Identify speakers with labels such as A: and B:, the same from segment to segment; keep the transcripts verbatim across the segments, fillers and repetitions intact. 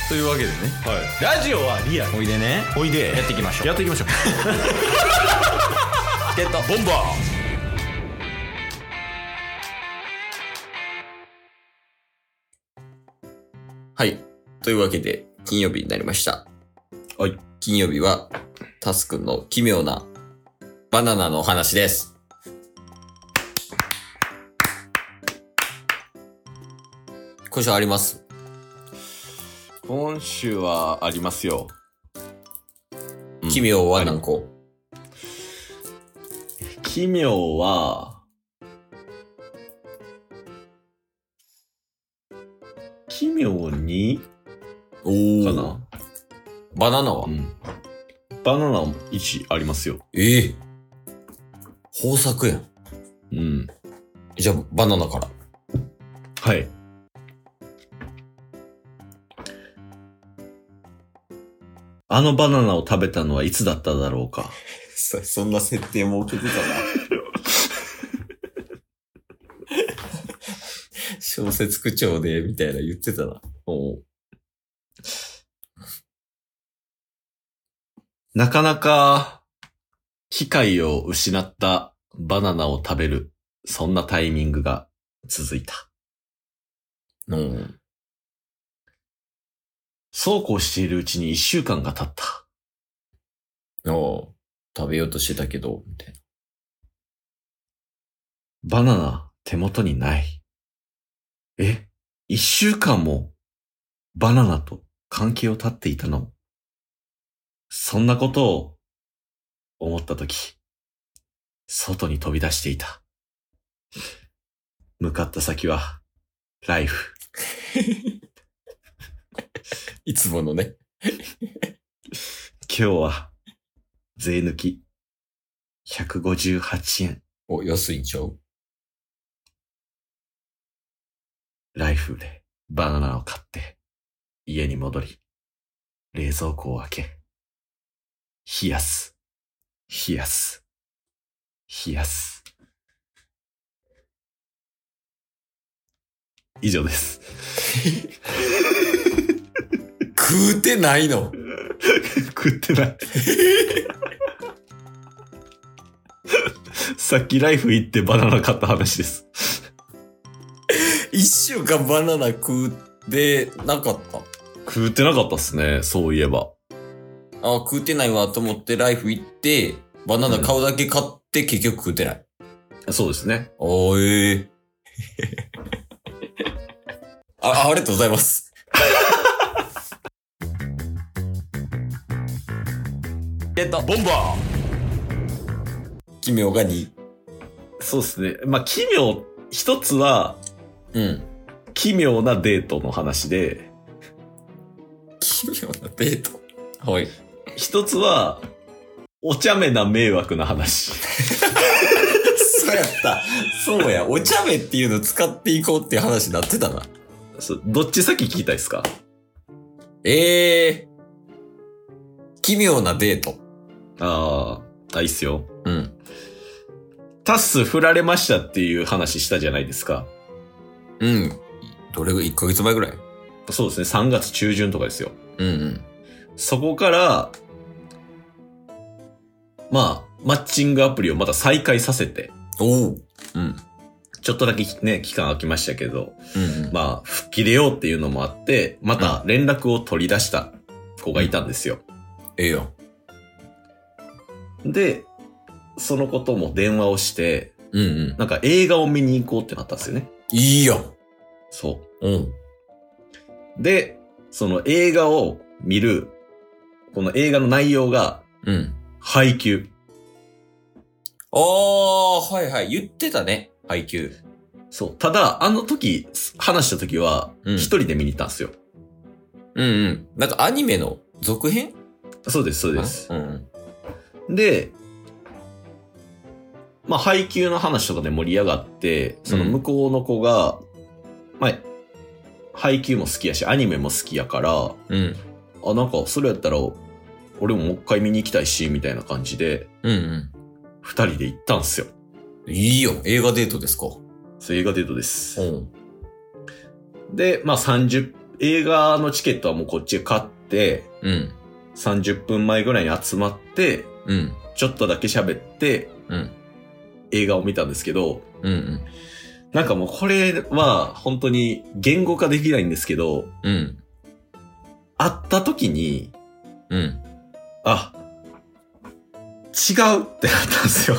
A: というわけでね、
B: はい、ラジオはリアル。
A: おいでね、
B: おいで
A: やっていきましょう。
B: やっていきましょう。
A: ゲット
B: ボンバー。
A: はい。というわけで、金曜日になりました。
B: はい。
A: 金曜日は、タスくんの奇妙なバナナのお話です。今週あります？
B: 今週はありますよ。
A: 奇妙は何個？
B: 奇妙は、奇妙に
A: おー
B: かな。
A: バナナは、
B: うん、バナナいちありますよ。
A: ええー、豊作やん。
B: うん。
A: じゃあ、バナナから。
B: はい。あのバナナを食べたのはいつだっただろうか。
A: そ, そんな設定も受けてたな。小説口調で、みたいな言ってたな。おう。
B: なかなか、機会を失ったバナナを食べる、そんなタイミングが続いた。
A: うん。
B: そうこうしているうちに一週間が経った。
A: おう。食べようとしてたけど、みたいな。
B: バナナ、手元にない。え、一週間も、バナナと関係を絶っていたの？そんなことを、思ったとき、外に飛び出していた。向かった先は、ライフ。
A: いつものね。
B: 今日は、税抜き、ひゃくごじゅうはちえん。
A: お、安いんちゃう？
B: ライフでバナナを買って、家に戻り、冷蔵庫を開け、冷やす、冷やす、冷やす。以上です。
A: 食うてないの？
B: 食ってない。さっきライフ行ってバナナ買った話です。
A: 一週間バナナ食うてなかった？
B: 食うてなかったっすね、そういえば。
A: あ、食うてないわと思ってライフ行って、バナナ買うだけ買って結局食うてない。
B: うん、そうですね。
A: おー、えー。あ、ありがとうございます。ゲット
B: ボンバー。
A: 奇妙がに。
B: そうですね。まあ、奇妙、一つは、
A: うん。
B: 奇妙なデートの話で。
A: 奇妙なデート？はい。
B: 一つは、お茶目な迷惑な話。
A: そうやった。そうや。お茶目っていうの使っていこうっていう話になってたな。
B: そう、どっち先聞きたいですか？
A: ええー。奇妙なデート。
B: ああ、いいっすよ。
A: うん。
B: タッス振られましたっていう話したじゃないですか。
A: うん。どれぐらい？いっかげつまえぐらい？
B: そうですね。さんがつ中旬とかですよ。
A: うんうん。
B: そこから、まあ、マッチングアプリをまた再開させて。
A: おう。うん。
B: ちょっとだけね、期間空きましたけど、
A: うんうん、
B: まあ、吹っ切れようっていうのもあって、また連絡を取り出した子がいたんですよ。
A: ええよ。
B: で、そのことも電話をして、
A: うんうん。
B: なんか映画を見に行こうってなったんですよね。
A: いいよ。
B: そう。
A: うん。
B: で、その映画を見る、この映画の内容が、
A: うん。
B: 配給。
A: ああ、はいはい。言ってたね。配給。
B: そう。ただ、あの時、話した時は、一人で見に行ったんですよ。
A: うんうん。なんかアニメの続編？
B: そうです、そうです。
A: うん
B: うん。で、まあ、配給の話とかで盛り上がって、その向こうの子が、うん、まあ、配給も好きやし、アニメも好きやから、
A: うん。
B: あ、なんか、それやったら、俺ももう一回見に行きたいし、みたいな感じで、
A: うんうん。
B: 二人で行ったんすよ。
A: いいよ。映画デートですか？
B: そう、映画デートです。
A: うん。
B: で、まあさんじゅ映画のチケットはもうこっちで買って、
A: うん。
B: さんじゅっぷんまえぐらいに集まって、
A: うん。
B: ちょっとだけ喋って、
A: うん。
B: 映画を見たんですけど、
A: うんうん。
B: なんかもうこれは本当に言語化できないんですけど、
A: うん。
B: 会った時に、
A: うん。
B: あ、違うってなったんですよ。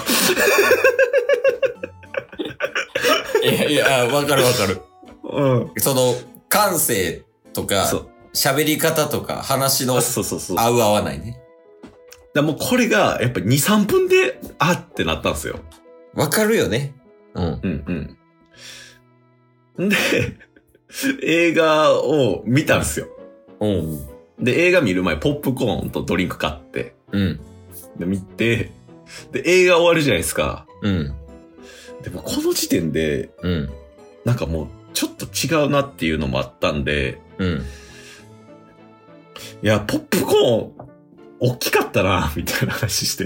A: いやいや、わかるわかる。
B: うん。
A: その、感性とか、喋り方とか、話の
B: そうそうそう
A: 合う合わないね。
B: だもうこれが、やっぱに、さんぷんで、あってなったんですよ。
A: わかるよね。うん。
B: うんうん。で、映画を見たんですよ。
A: うん。
B: で、映画見る前、ポップコーンとドリンク買って、
A: うん。
B: で、見て、で、映画終わるじゃないですか。
A: うん。
B: でも、この時点で、
A: うん。
B: なんかもう、ちょっと違うなっていうのもあったんで、
A: うん。
B: いや、ポップコーン、大きかったな、みたいな話して。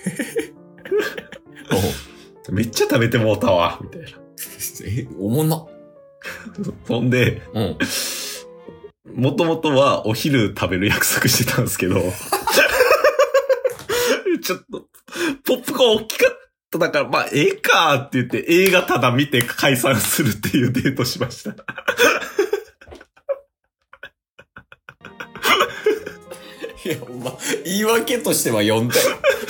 B: めっちゃ食べてもうたわ、みたいな。
A: え、おもんな。
B: そんで、うん。もともとはお昼食べる約束してたんですけど、ちょっと、ポップコーン大きかっただから、まあ、ええかーって言って映画ただ見て解散するっていうデートしました。
A: いや、まあ、言い訳としては読んだよ。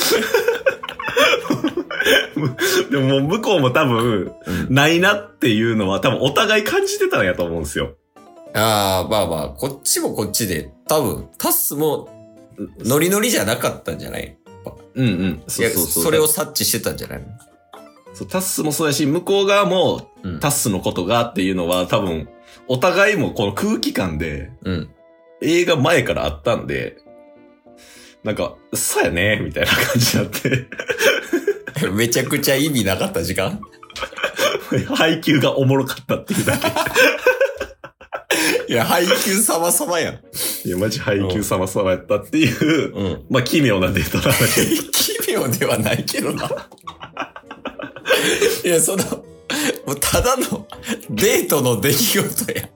B: でももう向こうも多分、ないなっていうのは多分お互い感じてたんやと思うんですよ。
A: ああ、まあまあ、こっちもこっちで、多分、タスも、ノリノリじゃなかったんじゃない？
B: うんうん。
A: そうそうそう。それを察知してたんじゃないの？
B: そう、タッスもそうやし、向こう側も、うん、タッスのことがっていうのは多分、お互いもこの空気感で、うん、映画前からあったんで、なんか、そうやね、みたいな感じになって。
A: めちゃくちゃ意味なかった時間？
B: 配給がおもろかったっていうだけ。
A: いや、配給様々やん。
B: いや、マジ配給様々やったっていう、うん、まあ、奇妙なデートなので。
A: 奇妙ではないけどな。いや、その、もうただのデートの出来事や。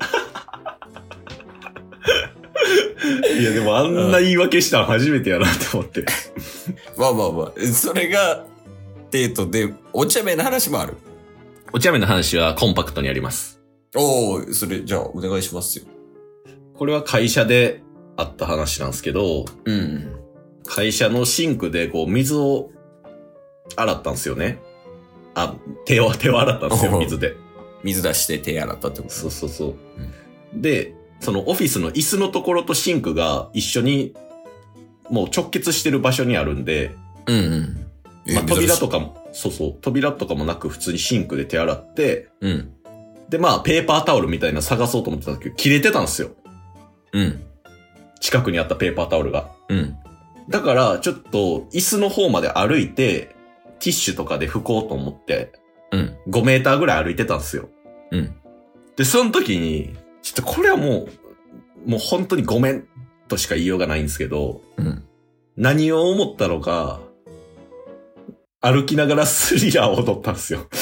B: いや、でもあんな言い訳したの初めてやなって思って。
A: まあまあまあ、それがデートで、お茶目な話もある。
B: お茶目な話はコンパクトにあります。
A: おー、それ、じゃあ、お願いしますよ。
B: これは会社であった話なんですけど、
A: うん。
B: 会社のシンクでこう、水を洗ったんですよね。あ、手を、手を洗ったんですよ、水で。
A: 水出して手洗ったってこと？
B: そうそうそう。うん、で、そのオフィスの椅子のところとシンクが一緒に、もう直結してる場所にあるんで、
A: うんうん。
B: まあ、扉とかも、そうそう、扉とかもなく普通にシンクで手洗って、
A: うん。
B: で、まあ、ペーパータオルみたいな探そうと思ってたんですけど、切れてたんですよ。
A: うん。
B: 近くにあったペーパータオルが。
A: うん。
B: だから、ちょっと、椅子の方まで歩いて、ティッシュとかで拭こうと思って、
A: うん。
B: ごメーターぐらい歩いてたんですよ。
A: うん。
B: で、その時に、ちょっとこれはもう、もう本当にごめんとしか言いようがないんですけど、
A: うん。
B: 何を思ったのか、歩きながらスリラーを踊ったんですよ。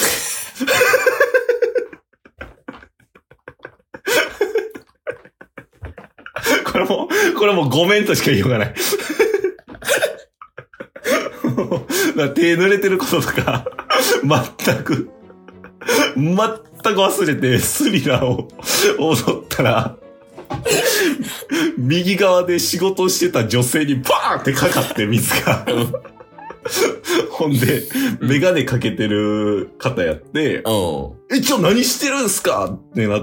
B: これも、これもごめんとしか言いようがない。手濡れてることとか、全く、全く忘れてスリラーを踊ったら、右側で仕事をしてた女性にバーンってかかって水が。ほんで、メガネかけてる方やって、
A: うん、
B: え、ちょ、何してるんすかってなって、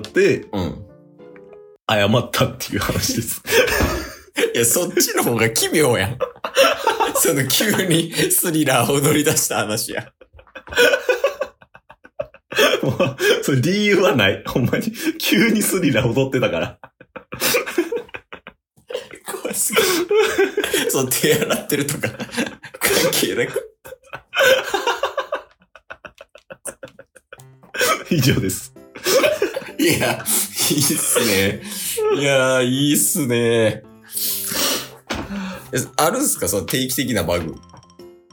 A: うん、
B: 謝ったっていう話です。
A: いや、そっちの方が奇妙やん。その急にスリラーを踊り出した話や。
B: もう、それ理由はない。ほんまに。急にスリラー踊ってたから。
A: 怖すぎる。そう、手洗ってるとか、関係なく。
B: 以上です。
A: いや、いいっすね。いや、いいっすね。あるんすかその定期的なバグ。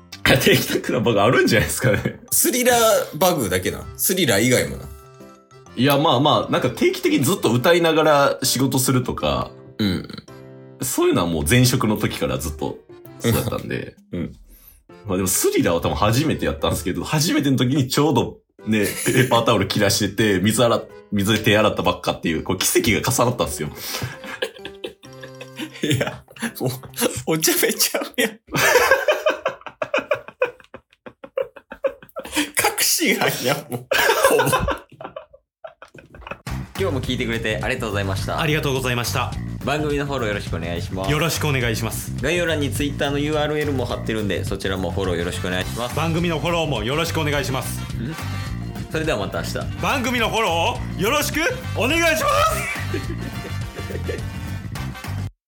B: 定期的なバグあるんじゃないですかね。
A: スリラーバグだけな。スリラー以外もな。
B: いや、まあまあ、なんか定期的にずっと歌いながら仕事するとか、
A: うん。
B: そういうのはもう前職の時からずっとそうだったんで。
A: うん。
B: まあでもスリラーは多分初めてやったんですけど、初めての時にちょうどね、ペーパータオル切らしてて、水洗っ、水で手洗ったばっかっていう、こう奇跡が重なったんですよ。
A: いや、もう、お茶目ちゃうやん。確信犯やん、もう。ほぼ。今日も聞いてくれてありがとうございました。
C: ありがとうございました。
A: 番組のフォローよろしくお願いします。
C: よろしくお願いします。
A: 概要欄に Twitter の ユーアールエル も貼ってるんで、そちらもフォローよろしくお願いします。
C: 番組のフォローもよろしくお願いします。
A: それではまた明日。
C: 番組のフォローをよろしくお願いします。